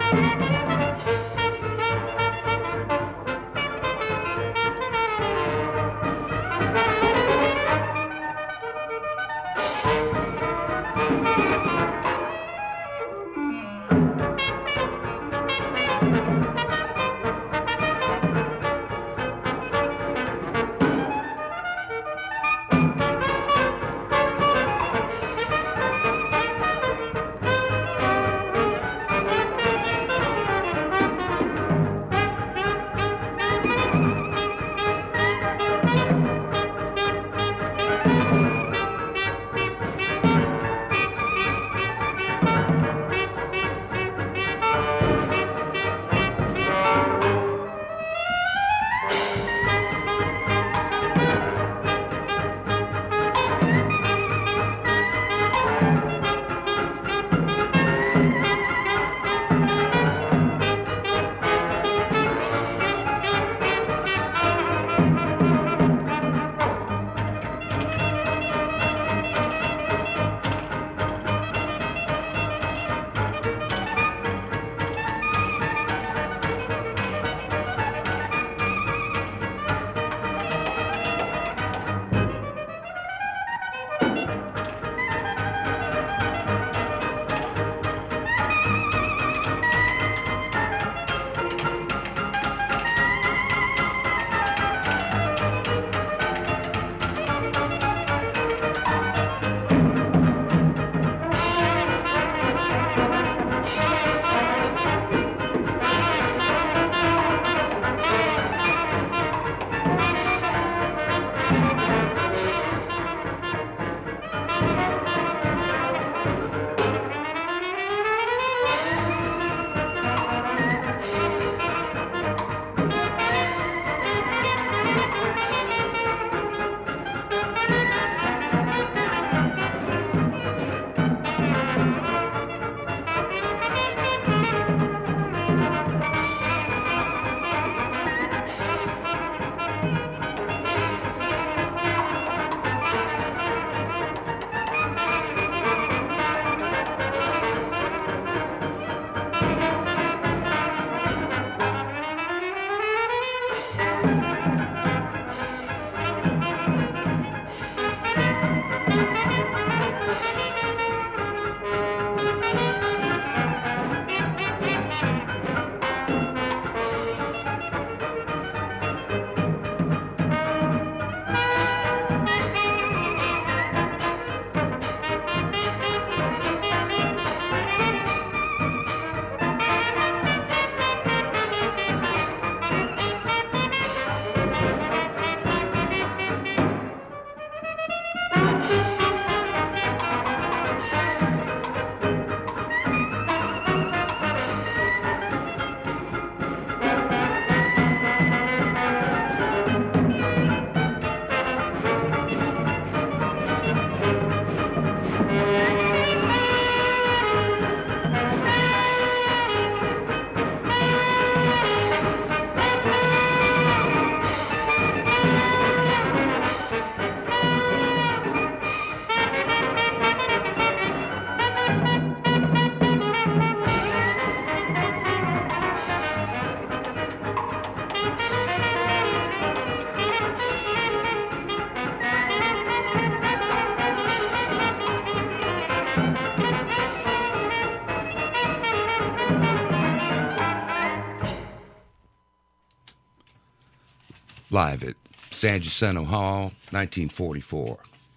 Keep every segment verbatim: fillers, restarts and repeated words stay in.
live at San Jacinto Hall, nineteen forty-four.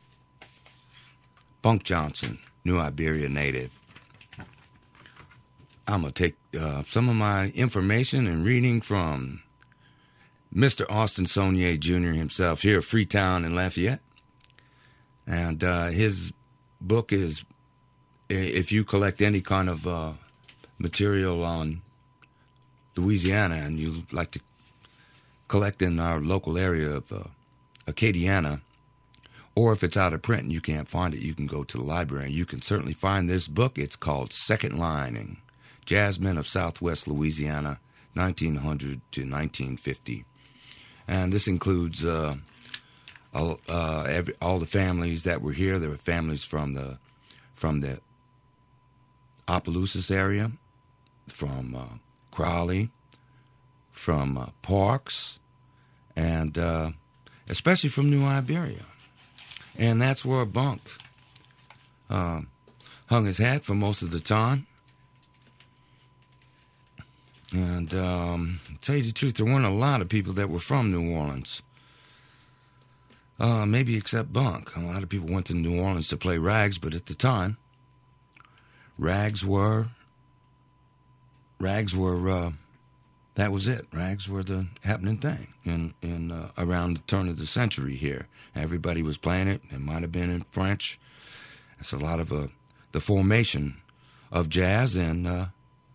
Bunk Johnson, New Iberia native. I'm going to take uh, some of my information and reading from Mister Austin Saunier Junior himself here at Freetown in Lafayette. And uh, his book is, if you collect any kind of uh, material on Louisiana and you like to collect in our local area of uh, Acadiana, or if it's out of print and you can't find it, you can go to the library and you can certainly find this book. It's called Second Lining, Jazzmen of Southwest Louisiana, nineteen hundred to nineteen fifty. And this includes uh, all, uh, every, all the families that were here. There were families from the from the Opelousas area, from uh, Crowley, from uh, Parks, and uh, especially from New Iberia. And that's where Bunk uh, hung his hat for most of the time. And um, to tell you the truth, there weren't a lot of people that were from New Orleans. Uh, maybe except Bunk. A lot of people went to New Orleans to play rags, but at the time, rags were, rags were, uh, that was it. Rags were the happening thing in, in uh, around the turn of the century here. Everybody was playing it. It might have been in French. It's a lot of uh, the formation of jazz and uh,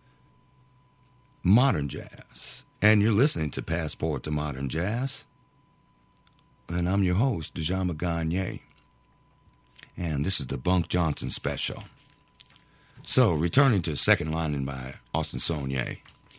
modern jazz. And you're listening to Passport to Modern Jazz. And I'm your host, Djama Gagne. And this is the Bunk Johnson special. So, returning to Second Lining by Austin Saulnier.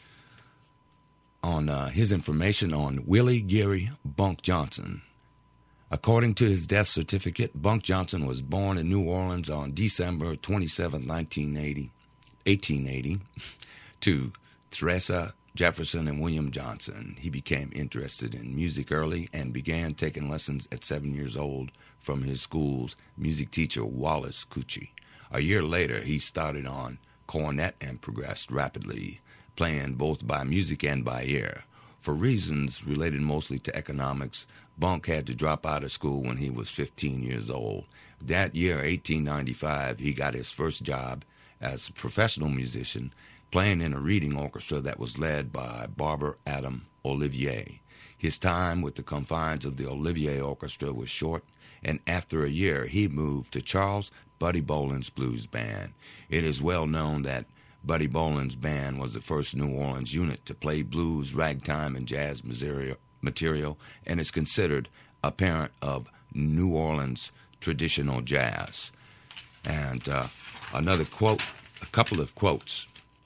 On uh, his information on Willie Geary Bunk Johnson. According to his death certificate, Bunk Johnson was born in New Orleans on December twenty-seventh, nineteen eighty, eighteen eighty, to Theresa Jefferson and William Johnson. He became interested in music early and began taking lessons at seven years old from his school's music teacher, Wallace Cucci. A year later, he started on cornet and progressed rapidly, playing both by music and by ear. For reasons related mostly to economics, Bunk had to drop out of school when he was fifteen years old. That year, eighteen ninety-five, he got his first job as a professional musician, playing in a reading orchestra that was led by barber Adam Olivier. His time with the confines of the Olivier Orchestra was short, and after a year, he moved to Charles Buddy Bolin's blues band. It is well known that Buddy Bolin's band was the first New Orleans unit to play blues, ragtime, and jazz material, and is considered a parent of New Orleans traditional jazz. And uh, another quote, a couple of quotes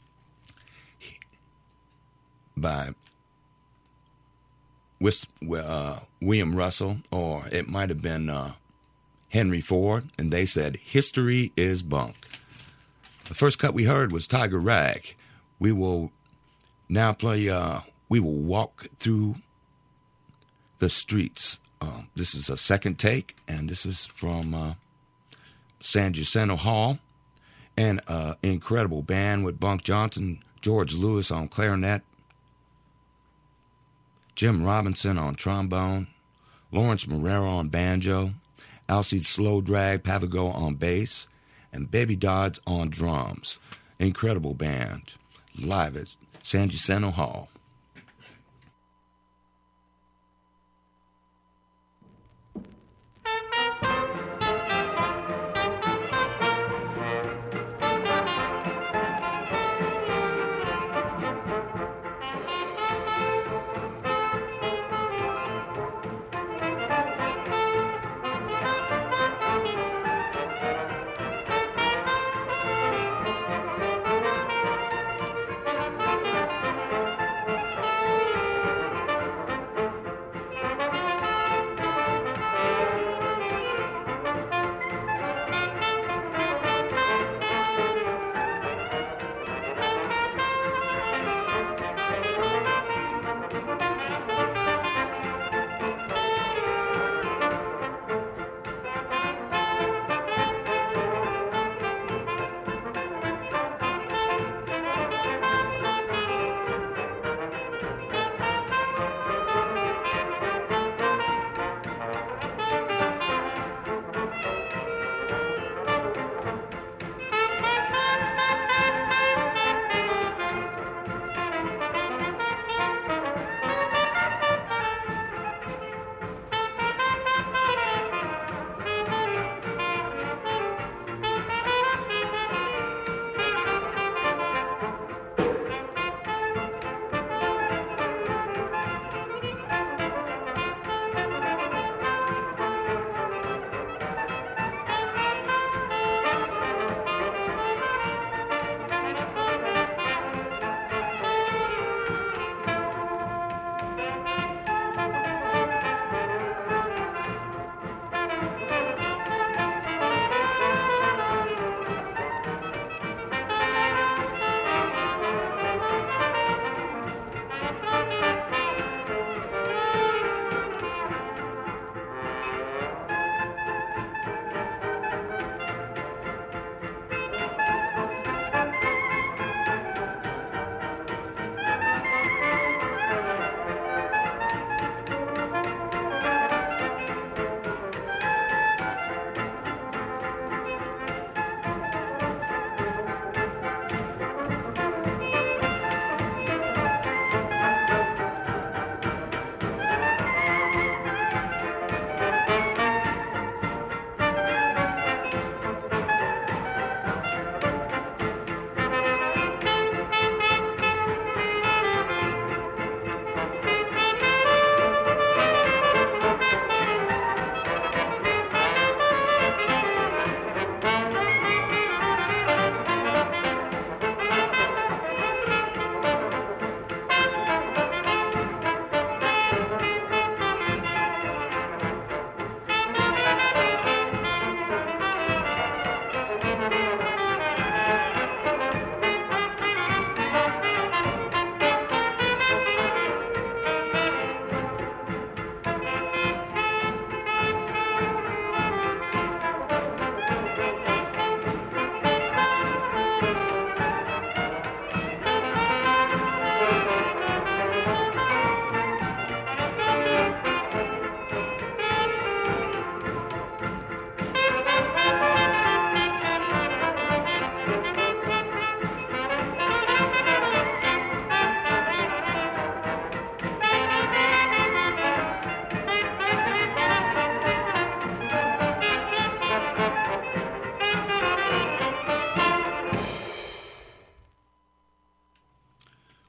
by uh, William Russell, or it might have been uh, Henry Ford, and they said, "History is Bunk." The first cut we heard was Tiger Rag. We will now play, uh, we will walk through the streets. Uh, this is a second take, and this is from uh, San Jacinto Hall, and an incredible band with Bunk Johnson, George Lewis on clarinet, Jim Robinson on trombone, Lawrence Marrero on banjo, Alcide Slow Drag Pavago on bass, and Baby Dodds on drums. Incredible band, live at San Jacinto Hall.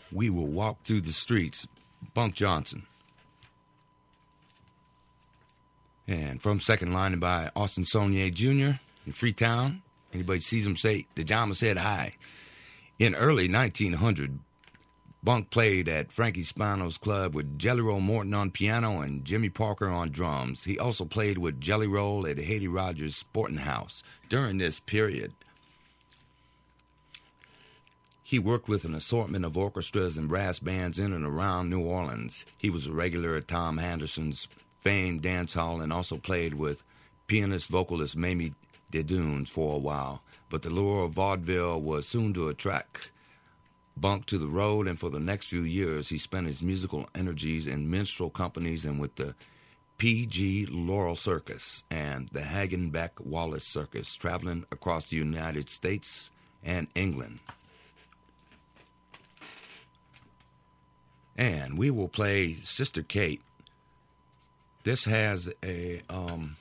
We Will Walk Through the Streets, Bunk Johnson. And from second lining by Austin Saulnier Junior in Freetown. Anybody sees him say, the Jama said hi. In early nineteen hundred, Bunk played at Frankie Spano's club with Jelly Roll Morton on piano and Jimmy Parker on drums. He also played with Jelly Roll at Haiti Rogers Sporting House. During this period, he worked with an assortment of orchestras and brass bands in and around New Orleans. He was a regular at Tom Henderson's famed dance hall and also played with pianist-vocalist Mamie DeDunes for a while. But the lure of vaudeville was soon to attract Bunk to the road, and for the next few years, he spent his musical energies in minstrel companies and with the P G Laurel Circus and the Hagenbeck Wallace Circus, traveling across the United States and England. And we will play Sister Kate. This has a um,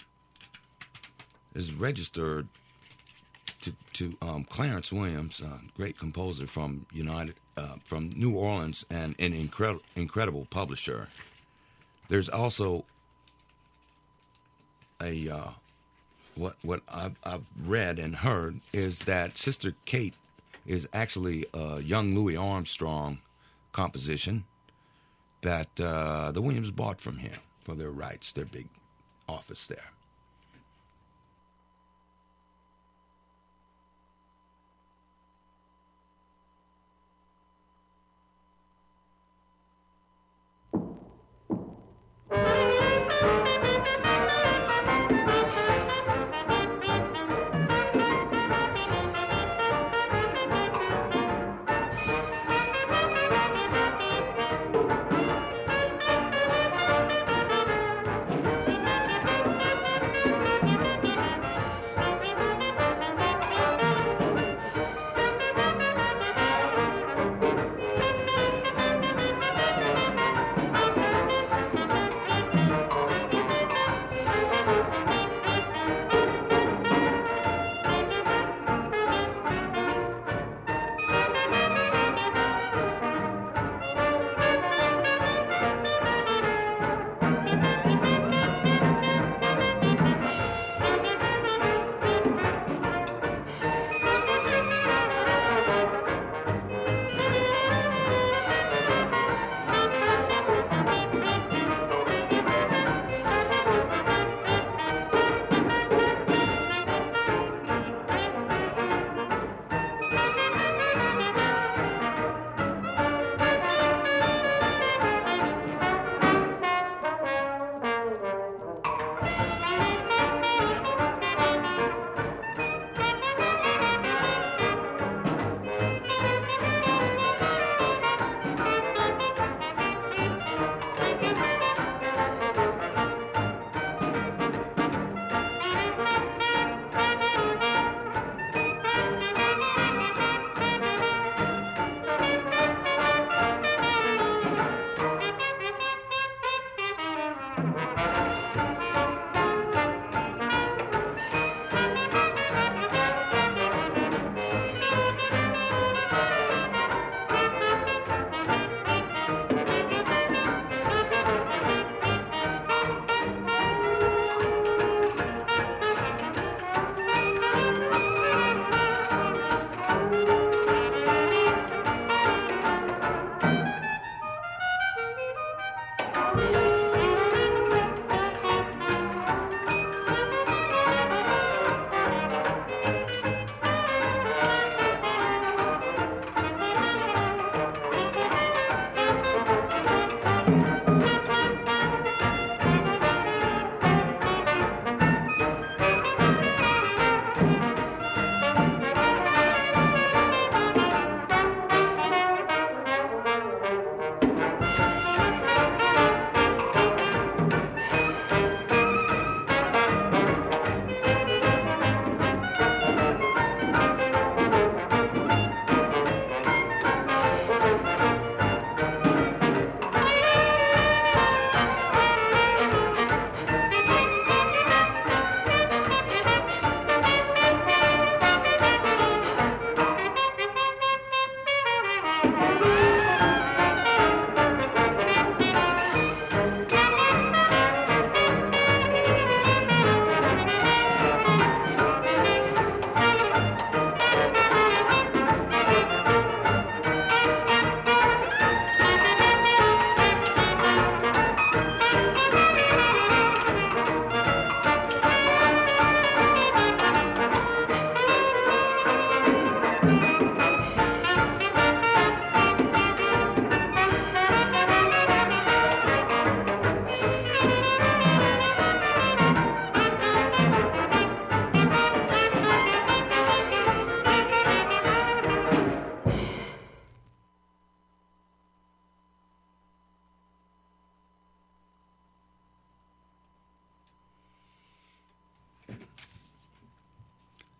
is registered to to um, Clarence Williams, a great composer from United uh, from New Orleans and an incredible incredible publisher. There's also a uh, what what I've, I've read and heard is that Sister Kate is actually a young Louis Armstrong composition that uh, the Williams bought from him for their rights, their big office there.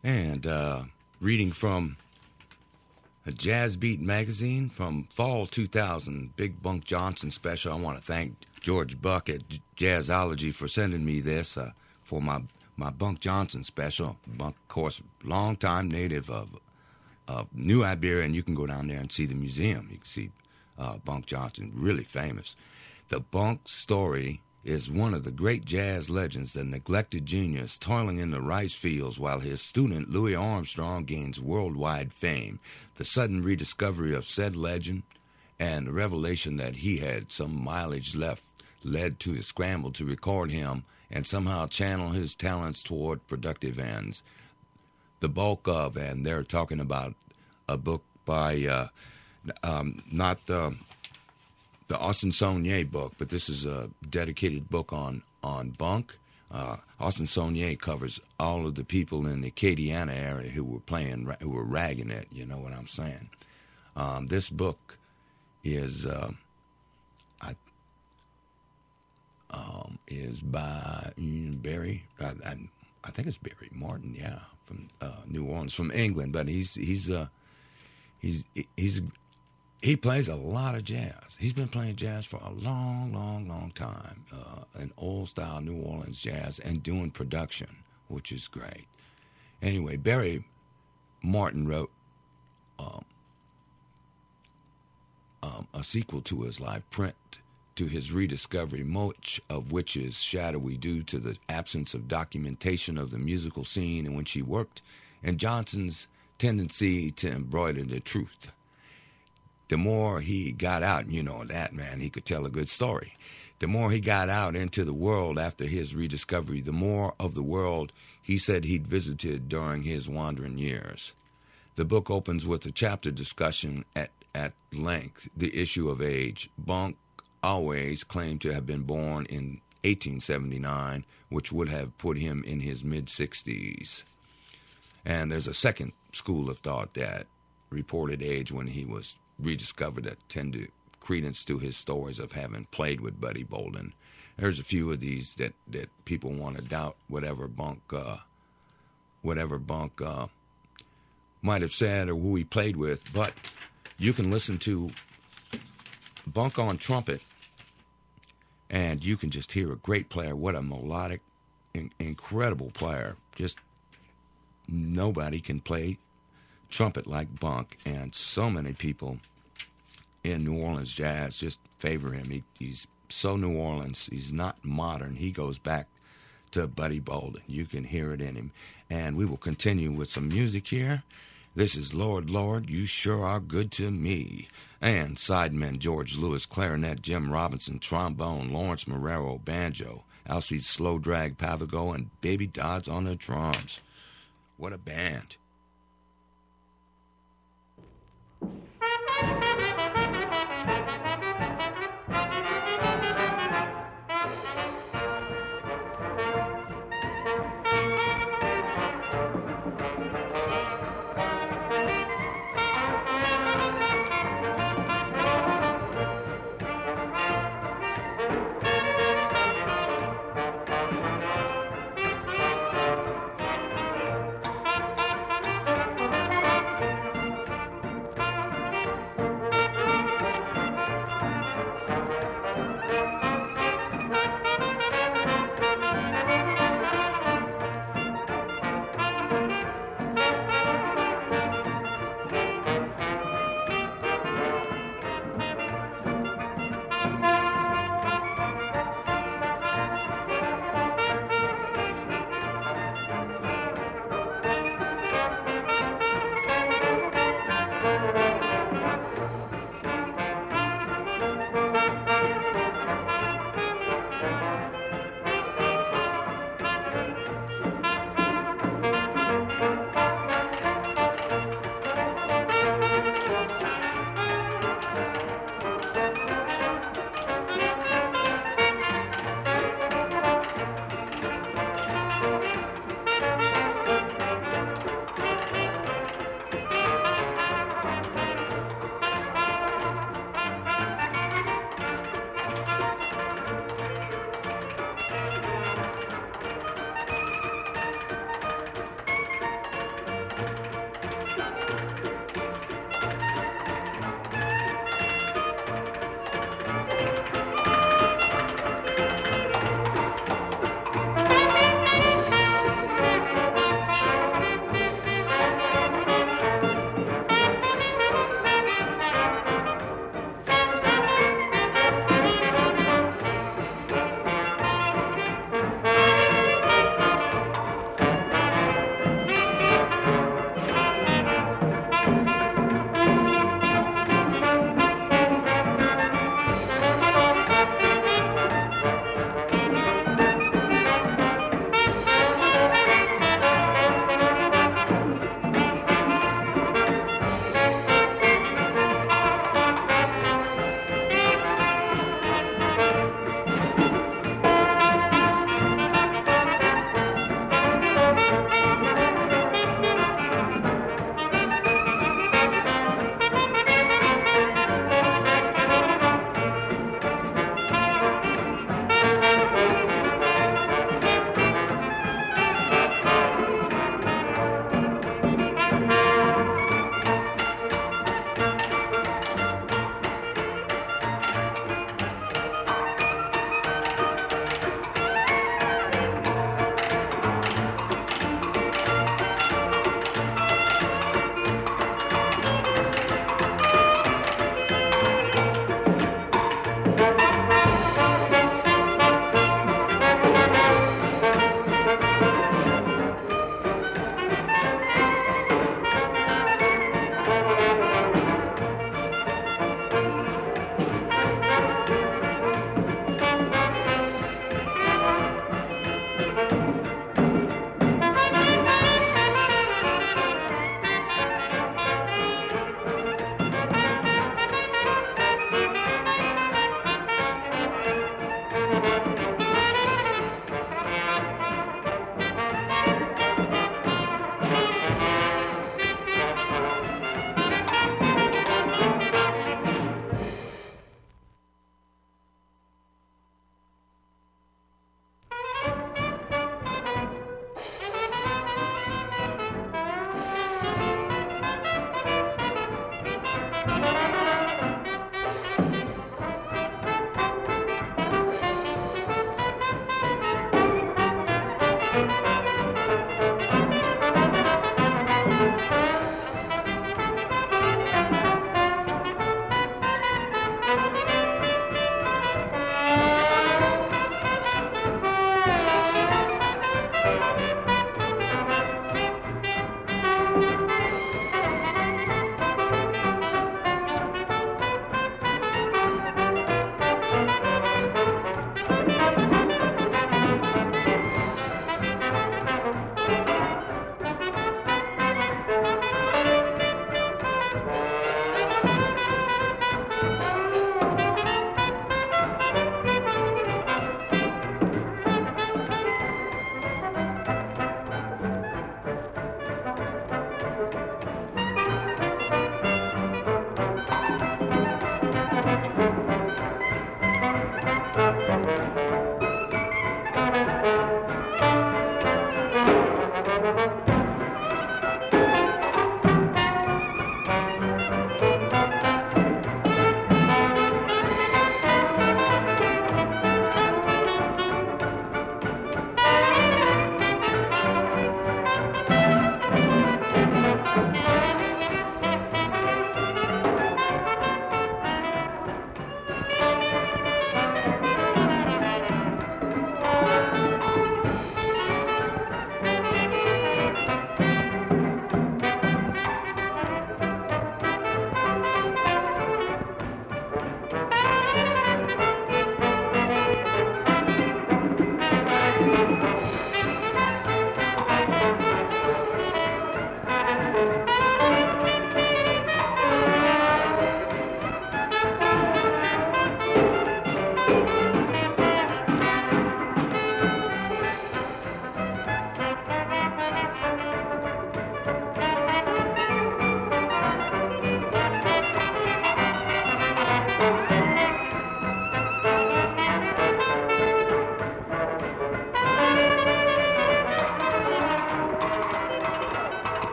And uh, reading from a Jazz Beat magazine from fall two thousand, Big Bunk Johnson special. I want to thank George Buck at Jazzology for sending me this uh, for my, my Bunk Johnson special. Bunk, of course, longtime native of, of New Iberia, and you can go down there and see the museum. You can see uh, Bunk Johnson, really famous. The Bunk story is one of the great jazz legends, the neglected genius toiling in the rice fields while his student Louis Armstrong gains worldwide fame. The sudden rediscovery of said legend and the revelation that he had some mileage left led to a scramble to record him and somehow channel his talents toward productive ends. The bulk of, and they're talking about a book by, uh, um, not... Uh, the Austin Saulnier book, but this is a dedicated book on, on Bunk. Uh, Austin Saulnier covers all of the people in the Acadiana area who were playing, who were ragging it, you know what I'm saying. Um, this book is uh, I, um, is by Barry, I, I, I think it's Barry Martin, yeah, from uh, New Orleans, from England, but he's, he's, uh, he's, he's, He plays a lot of jazz. He's been playing jazz for a long, long, long time, uh, an old-style New Orleans jazz, and doing production, which is great. Anyway, Barry Martin wrote um, um, a sequel to his live print to his rediscovery, much of which is shadowy due to the absence of documentation of the musical scene in which he worked, and Johnson's tendency to embroider the truth. The more he got out, you know that, man, he could tell a good story. The more he got out into the world after his rediscovery, the more of the world he said he'd visited during his wandering years. The book opens with a chapter discussion at, at length the issue of age. Bunk always claimed to have been born in eighteen seventy-nine, which would have put him in his mid-sixties. And there's a second school of thought that reported age when he was rediscovered that tend to credence to his stories of having played with Buddy Bolden. There's a few of these that, that people want to doubt whatever Bunk, uh, whatever Bunk uh, might have said or who he played with, but you can listen to Bunk on trumpet, and you can just hear a great player. What a melodic, in, incredible player. Just nobody can play trumpet like Bunk, and so many people in New Orleans jazz just favor him. He, he's so New Orleans. He's not modern. He goes back to Buddy Bolden. You can hear it in him. And we will continue with some music here. This is Lord, Lord, You Sure Are Good to Me. And sidemen George Lewis, clarinet, Jim Robinson, trombone, Lawrence Marrero, banjo, Alcide Slow Drag, Pavago, and Baby Dodds on the drums. What a band.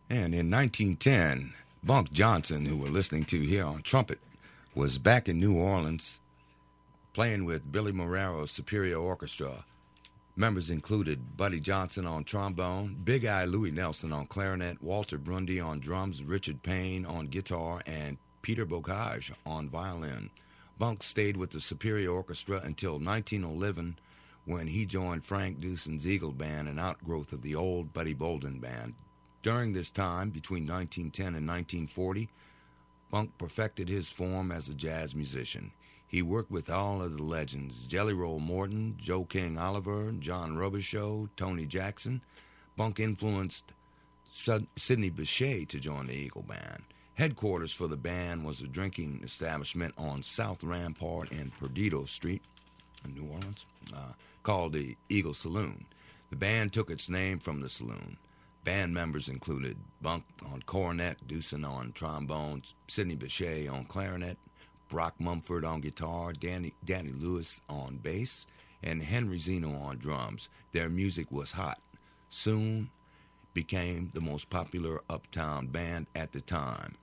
And in nineteen ten, Bunk Johnson, who we're listening to here on trumpet, was back in New Orleans playing with Billy Morero's Superior Orchestra. Members included Buddy Johnson on trombone, Big Eye Louie Nelson on clarinet, Walter Grundy on drums, Richard Payne on guitar, and Peter Bocage on violin. Bunk stayed with the Superior Orchestra until nineteen eleven, when he joined Frank Duson's Eagle Band, an outgrowth of the old Buddy Bolden Band. During this time, between nineteen ten and nineteen forty, Bunk perfected his form as a jazz musician. He worked with all of the legends, Jelly Roll Morton, Joe King Oliver, John Robichaux, Tony Jackson. Bunk influenced Sidney Bechet to join the Eagle Band. Headquarters for the band was a drinking establishment on South Rampart and Perdido Street in New Orleans, uh, called the Eagle Saloon. The band took its name from the saloon. Band members included Bunk on cornet, Duson on trombone, Sidney Bechet on clarinet, Brock Mumford on guitar, Danny, Danny Lewis on bass, and Henry Zeno on drums. Their music was hot. Soon became the most popular uptown band at the time.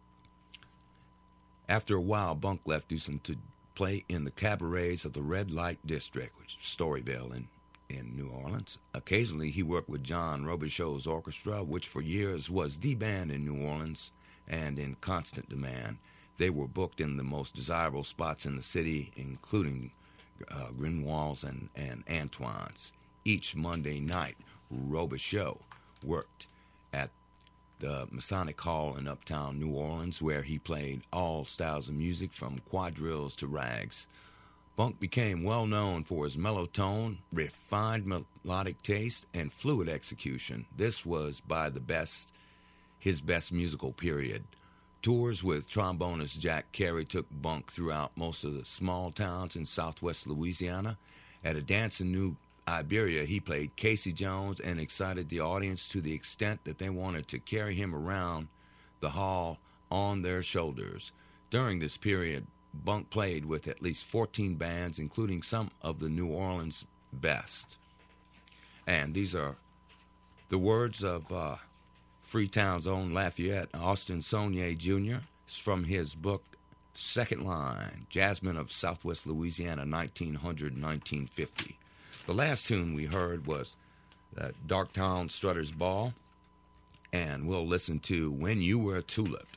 After a while, Bunk left Duson to play in the cabarets of the Red Light District, which is Storyville in, in New Orleans. Occasionally, he worked with John Robichaux's orchestra, which for years was the band in New Orleans and in constant demand. They were booked in the most desirable spots in the city, including uh, Greenwalls and, and Antoine's. Each Monday night, Robichaud worked at the Masonic Hall in uptown New Orleans, where he played all styles of music from quadrilles to rags. Bunk became well known for his mellow tone, refined melodic taste, and fluid execution. This was by the best, his best musical period. Tours with trombonist Jack Carey took Bunk throughout most of the small towns in southwest Louisiana. At a dance in New Iberia, he played Casey Jones and excited the audience to the extent that they wanted to carry him around the hall on their shoulders. During this period, Bunk played with at least fourteen bands, including some of the New Orleans best. And these are the words of uh, Freetown's own Lafayette, Austin Saulnier Junior It's from his book, Second Line, Jazzmen of Southwest Louisiana, nineteen hundred to nineteen fifty. The last tune we heard was uh, Darktown Strutter's Ball, and we'll listen to When You Were a Tulip.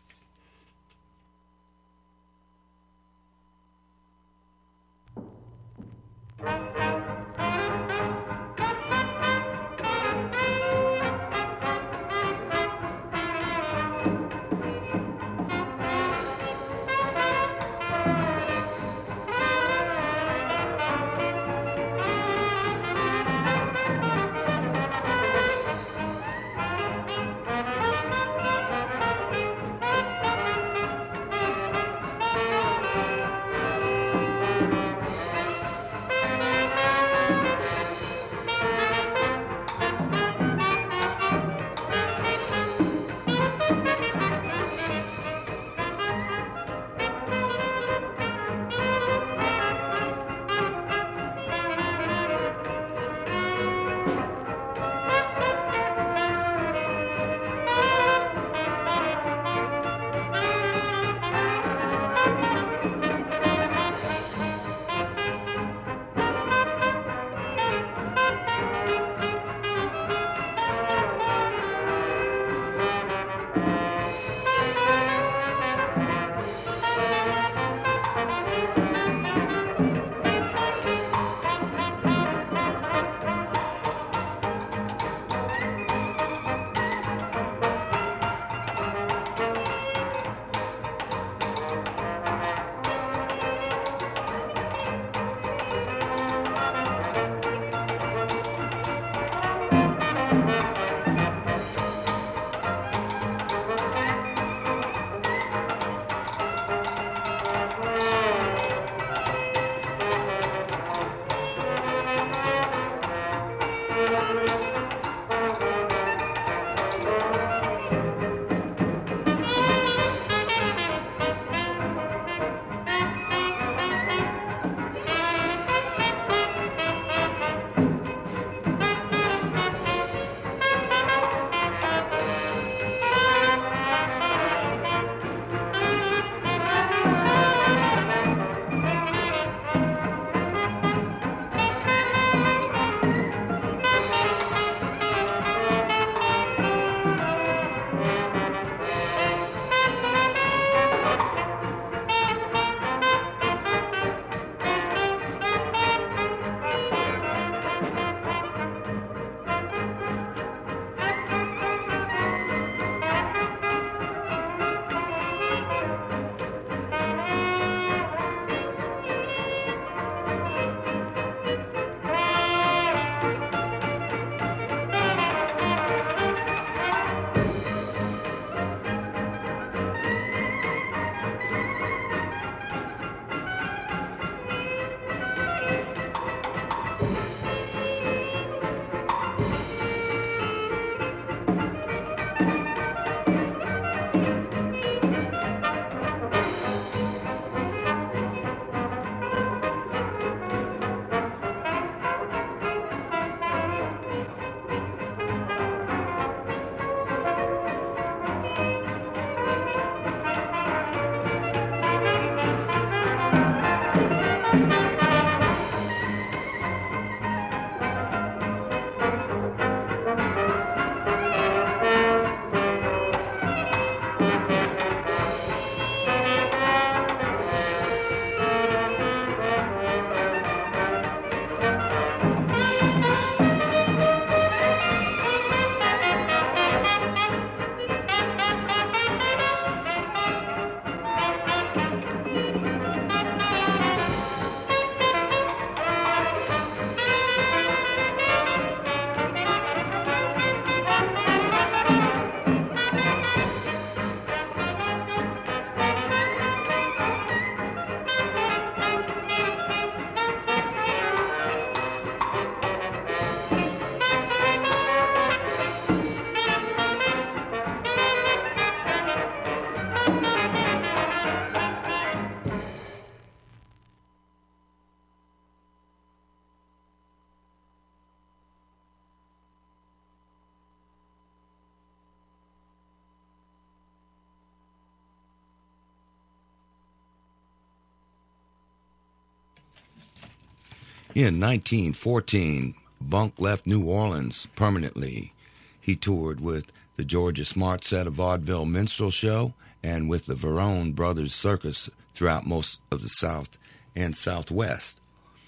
In nineteen fourteen, Bunk left New Orleans permanently. He toured with the Georgia Smart Set of Vaudeville Minstrel Show and with the Verone Brothers Circus throughout most of the South and Southwest.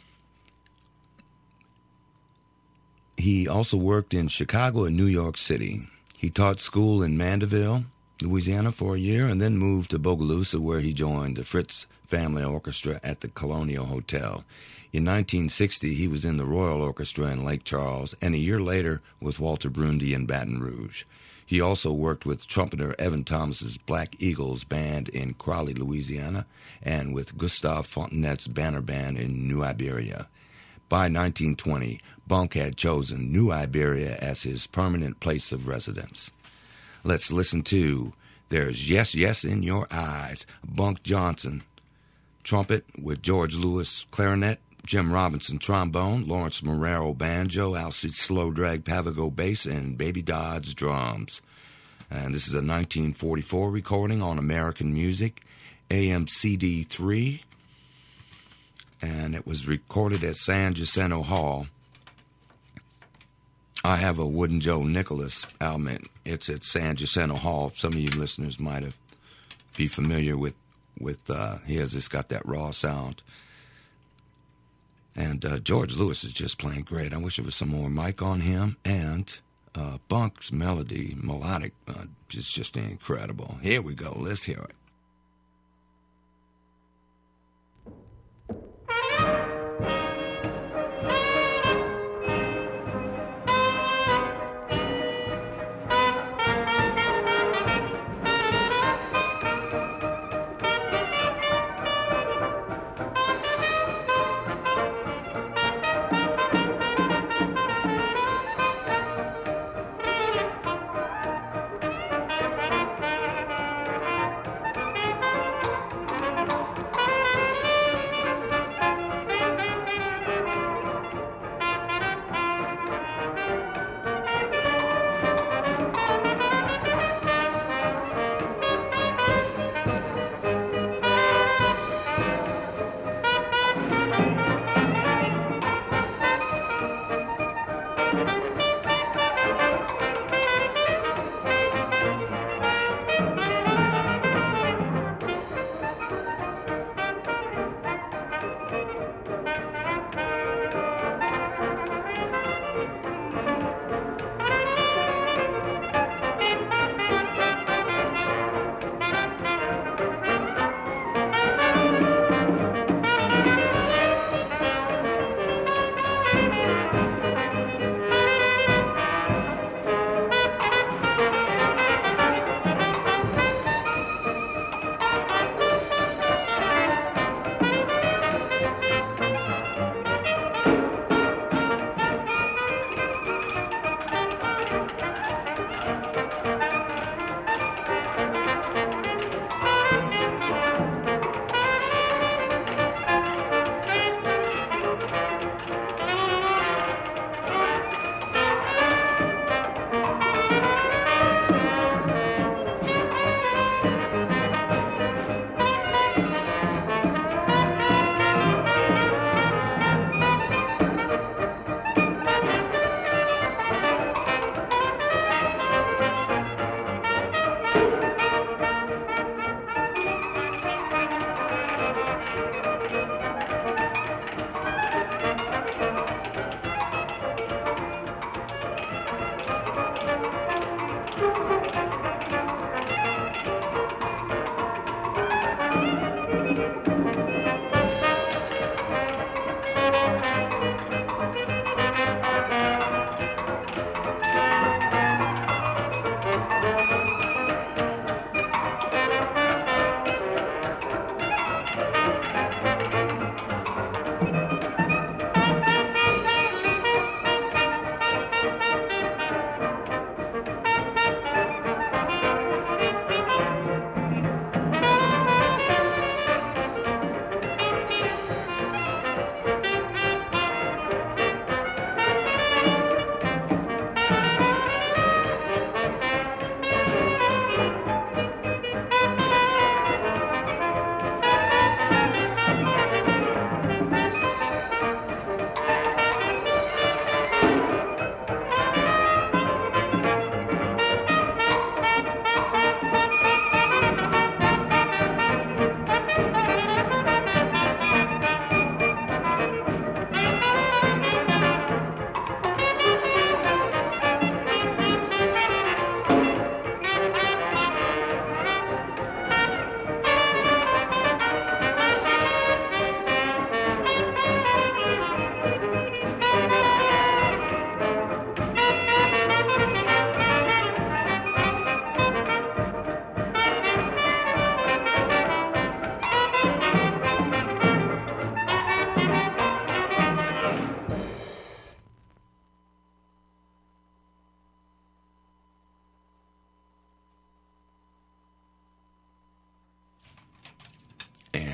He also worked in Chicago and New York City. He taught school in Mandeville, Louisiana for a year, and then moved to Bogalusa, where he joined the Fritz Family Orchestra at the Colonial Hotel. In nineteen sixty, he was in the Royal Orchestra in Lake Charles, and a year later with Walter Brundy in Baton Rouge. He also worked with trumpeter Evan Thomas's Black Eagles Band in Crowley, Louisiana, and with Gustave Fontenette's Banner Band in New Iberia. By nineteen twenty, Bunk had chosen New Iberia as his permanent place of residence. Let's listen to There's Yes, Yes in Your Eyes, Bunk Johnson, trumpet with George Lewis clarinet, Jim Robinson trombone, Lawrence Marrero banjo, Alcide Slow Drag Pavago bass, and Baby Dodds drums. And this is a nineteen forty-four recording on American Music, A M C D three, and it was recorded at San Jacinto Hall. I have a Wooden Joe Nicholas album. It's at San Jacinto Hall. Some of you listeners might have be familiar with with uh, he has just got that raw sound. And uh, George Lewis is just playing great. I wish there was some more mic on him. And uh, Bunk's melody, melodic, uh, is just incredible. Here we go. Let's hear it.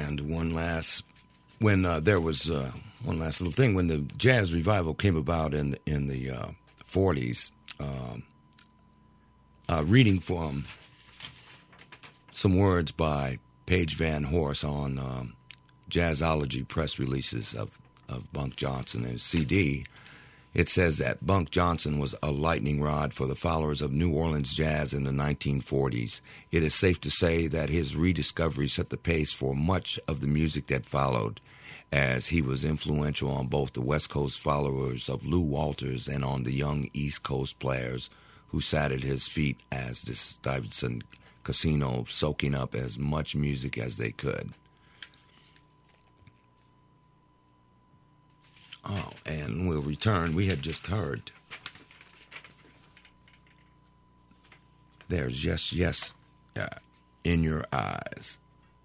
And one last, when uh, there was uh, one last little thing, when the jazz revival came about in in the uh, forties, um, uh, reading from some words by Paige Van Horst on um, Jazzology press releases of, of Bunk Johnson and his C D, it says that Bunk Johnson was a lightning rod for the followers of New Orleans jazz in the nineteen forties. It is safe to say that his rediscovery set the pace for much of the music that followed, as he was influential on both the West Coast followers of Lew Walters and on the young East Coast players who sat at his feet as the Stuyvesant Casino, soaking up as much music as they could. Oh, and we'll return. We had just heard There's Yes, Yes uh, in Your Eyes.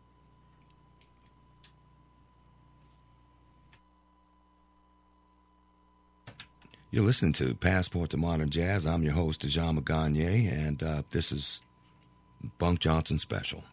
You're listening to Passport to Modern Jazz. I'm your host, Dejan Maganye, and uh, this is Bunk Johnson Special.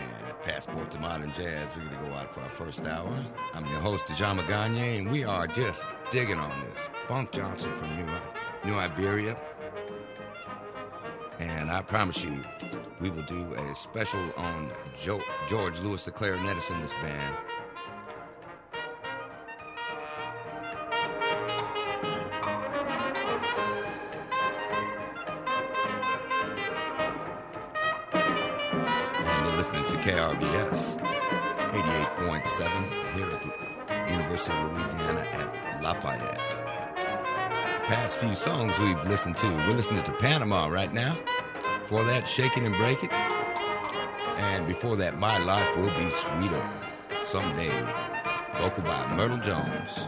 And Passport to Modern Jazz, we're going to go out for our first hour. I'm your host, Dejama Gagne, and we are just digging on this. Bunk Johnson from New, New Iberia. And I promise you, we will do a special on jo- George Lewis, the clarinetist in this band. And you're listening to K R V S eighty-eight point seven here at the University of Louisiana at Lafayette. The past few songs we've listened to, we're listening to Panama right now. Before that, Shake It and Break It. And before that, My Life Will Be Sweeter Someday. Vocal by Myrtle Jones.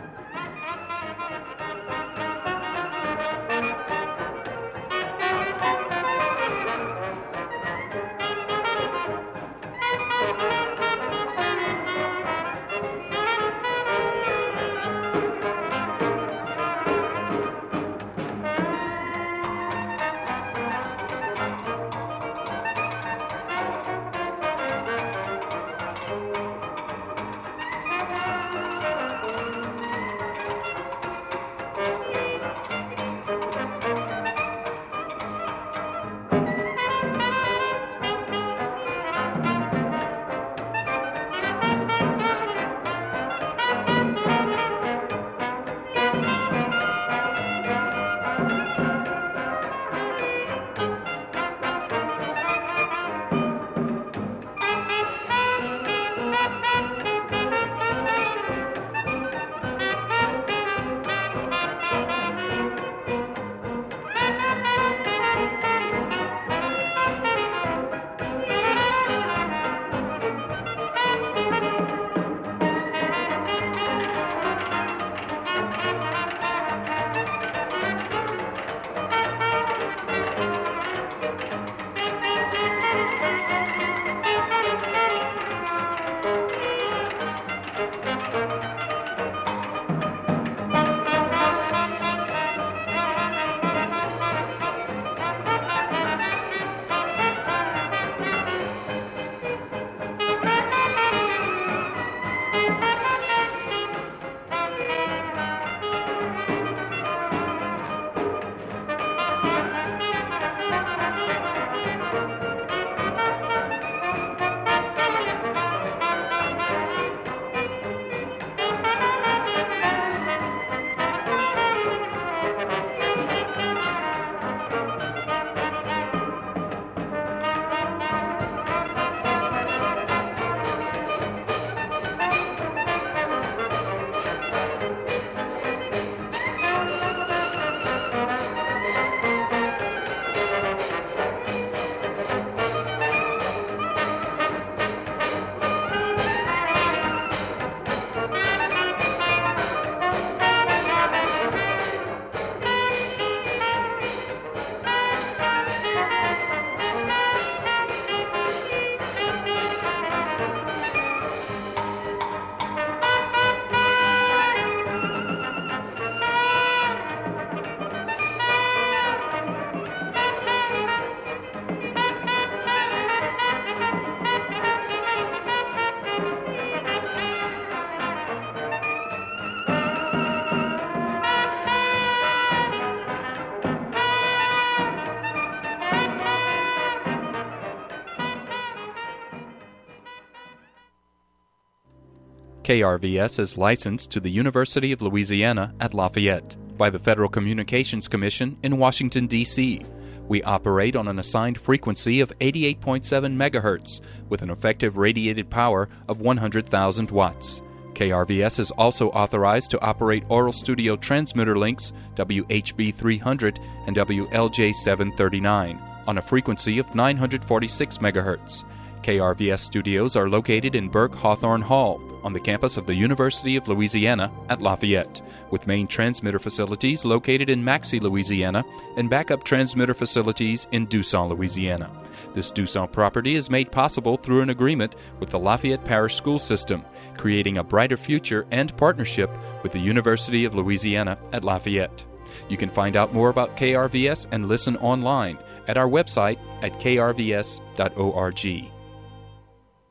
K R V S is licensed to the University of Louisiana at Lafayette by the Federal Communications Commission in Washington, D C We operate on an assigned frequency of eighty-eight point seven megahertz with an effective radiated power of one hundred thousand watts. K R V S is also authorized to operate Oral Studio transmitter links W H B three hundred and W L J seven thirty-nine on a frequency of nine hundred forty-six megahertz. K R V S studios are located in Burke Hawthorne Hall on the campus of the University of Louisiana at Lafayette, with main transmitter facilities located in Maxey, Louisiana, and backup transmitter facilities in Dusson, Louisiana. This Dusson property is made possible through an agreement with the Lafayette Parish School System, creating a brighter future and partnership with the University of Louisiana at Lafayette. You can find out more about K R V S and listen online at our website at k r v s dot org.